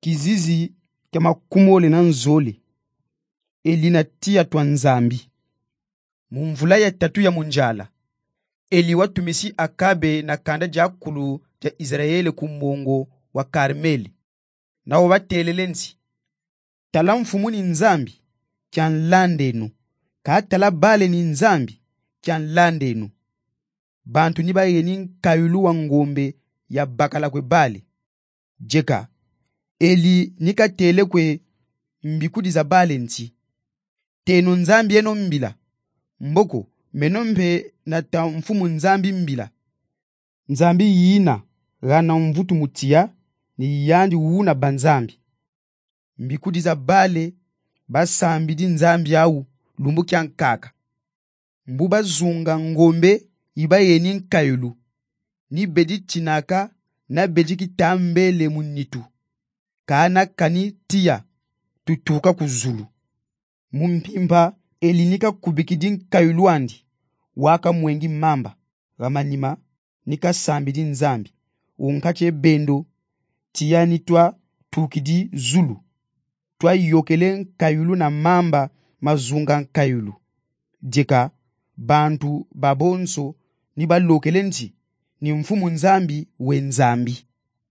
kizizi kya makumole na nzole Eli na tia twa nzambi. Mumvula ya tatu ya munjala Eli watumisi Akabe na kanda jakulu ja Israeli kumbongo wa Karmeli. Na wabatelele nsi tala mfumu ni nzambi kya nlandenu ka tala bale ni nzambi kya nlandenu. Bantu ni bayeni nkayulu wa ngombe ya bakala kwe bale. Jeka Eli nika tele kwe mbikudi za bale nti teno nzambi eno mbila mboko menombe na ta mfumu nzambi mbila. Nzambi yina gana mvutu mutia ni yandi uuna banzambi. Mbikudi za bale basambi di nzambi au lumbu kya nkaka. Mbuba zunga ngombe iba yeni nkayulu ni bedi chinaka na bedi kitambele munitu kana kani tia tutuka kuzulu. Mumpimba elinika kubikidi nkayulu andi waka mwengi mamba gamanima nika sambi di nzambi unkache bendo tiani twa tukidi zulu twa yokele nkayulu na mamba mazunga nkayulu. Jeka bantu babonso ni balokele nti ni mfumu nzambi we nzambi.